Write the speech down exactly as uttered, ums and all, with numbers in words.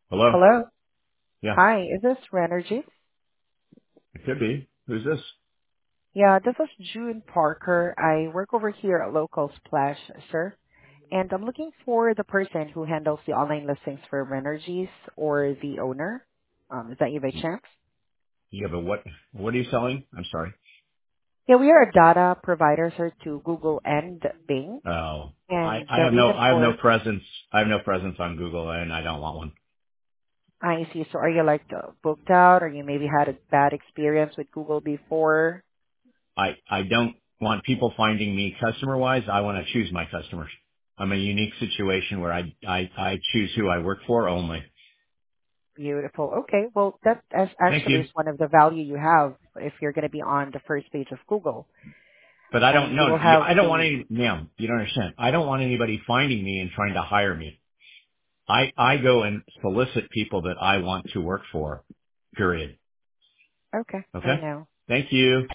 Hello? Hello. Yeah, Hi, is this Renergy? it could be. Who's this? Yeah, this is June Parker. I work over here at Local Splash, sir. And I'm looking for the person who handles the online listings for Renergies or the owner. Um, is that you by chance? Yeah, but what, what are you selling? I'm sorry. Yeah, we are a data provider, sir, to Google and Bing. Oh, I, And I the have no, reason I have no for presence. I have no presence on Google and I don't want one. I see, so are you like uh, booked out or you maybe had a bad experience with Google before? I, I don't want people finding me customer wise. I want to choose my customers. I'm a unique situation where I, I, I choose who I work for only. Beautiful. Okay. Well, that as Thank actually you. is one of the value you have if you're going to be on the first page of Google. But I don't And you know. will have I don't want the, any, ma'am, you don't understand. I don't want anybody finding me and trying to hire me. I, I go and solicit people that I want to work for, period. okay, I Okay? know. Thank you.